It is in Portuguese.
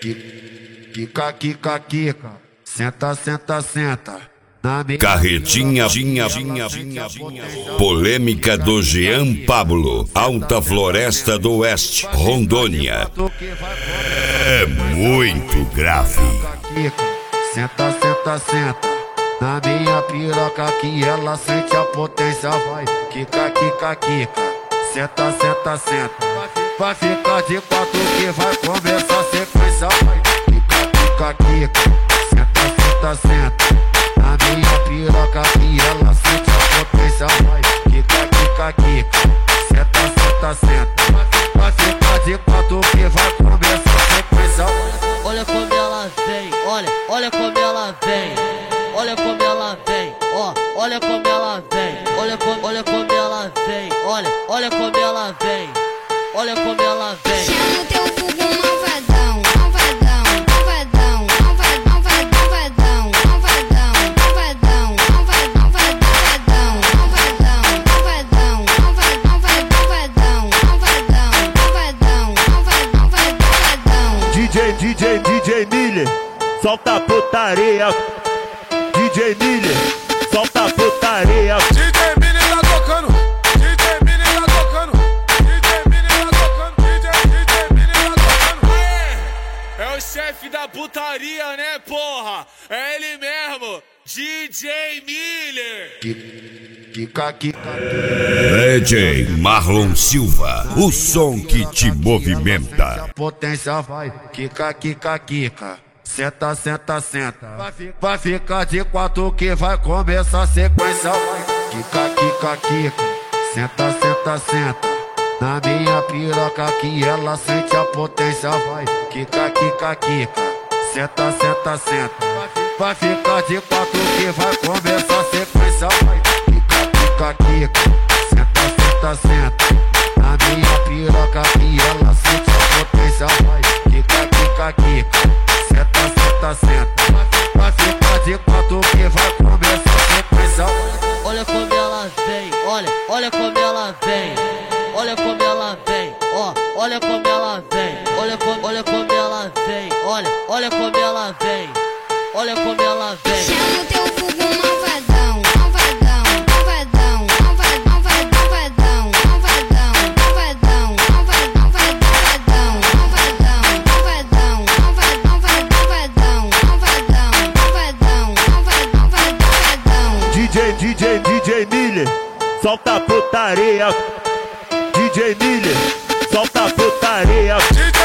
Quica, quica, quica, senta, senta, senta. Carretinha, polêmica do Jean Pablo, Alta Floresta do Oeste, Rondônia. É muito grave. Senta, senta, senta. Na minha piroca que ela sente a potência, vai. Quica, quica, quica, senta, senta, senta. Vai ficar de quatro que vai começar a sequência, vai. Quica, quica, quica, senta, senta, senta. Na minha piroca que ela sente a potência, vai. Quica, quica, quica, senta, senta, senta. Vai ficar de quatro que vai começar a sequência, vai. Olha como ela vem, olha como ela vem. Olha como ela vem, ó, olha como ela vem. Olha como ela vem, olha como ela vem. Olha como ela vem. Chama o teu fogo malvadão, malvadão, malvadão, malvadão, malvadão, malvadão, malvadão, malvadão, malvadão, malvadão, malvadão, malvadão, malvadão. DJ Miller, solta a putaria. DJ Miller, solta a putaria. DJ Miller tá tocando, DJ Miller tá tocando, DJ Miller tá tocando, DJ Miller tá tocando. É o chefe da putaria, né, porra? É ele mesmo, DJ Miller. Quica, quica, DJ Marlon Silva, o som que te movimenta. a potência, vai. Quica, quica, quica. Senta, senta, senta. Vai ficar de quatro que vai começar a sequência, vai. Quica, quica, quica, senta, senta, senta. Na minha piroca que ela sente a potência, vai. Quica, quica, quica, senta, senta, senta. Vai ficar de quatro que vai começar a sequência, vai. Quica, quica, quica, senta, senta, senta. Na minha piroca que ela sente a potência, vai. Quica, quica, quica, senta, senta, senta. Vai ficar de quatro que vai começar a sequência. Olha como ela vem, olha como ela vem. Olha como ela vem, ó, olha como ela vem. Olha como ela vem, olha como ela vem. Olha como ela vem. Chama o teu fogo malvadão, malvadão, malvadão, malvadão, malvadão, malvadão, malvadão, malvadão, malvadão, malvadão, malvadão, malvadão, malvadão. DJ Miller, solta a putaria. DJ Miller, solta a putaria.